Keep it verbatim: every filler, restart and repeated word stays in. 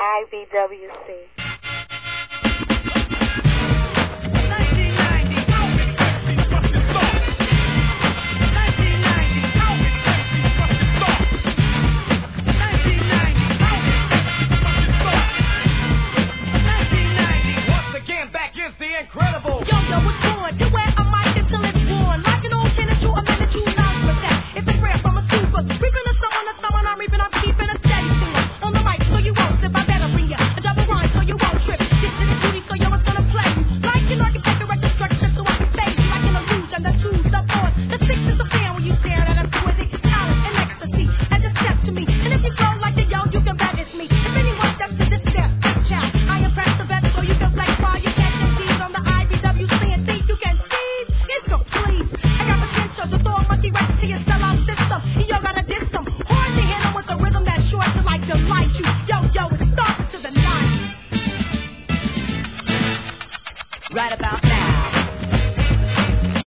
I B W C. Incredible. Yo, yo, what's going? You wear a mic until it's worn. Like an old tennis shoe, a minute you loud with that. It's a prayer from a super. Reaping the someone, the someone I'm reaping, I'm keeping a steady finger. On the mic, so you won't slip, I better bring ya. A double rhyme, so you won't trip. This is a duty, so yo, it's gonna play you. Like an architect, direct the structure, so I can fade you. Like an illusion, the twos, the fours. The six is a fan when you stare at us with it. Talent and ecstasy, and just step to me. And if you go like the yo, you can bet it's me. If anyone steps to this step, child, I impress the best, so you can flex while you catch and tease on the I B W C and think you can seize. It's complete. I got potential to throw a monkey right to your sellout system. Yo, gotta diss them. Hard to hit them with a rhythm that's sure to like delight you. Yo, yo, it starts to the night. Right about now.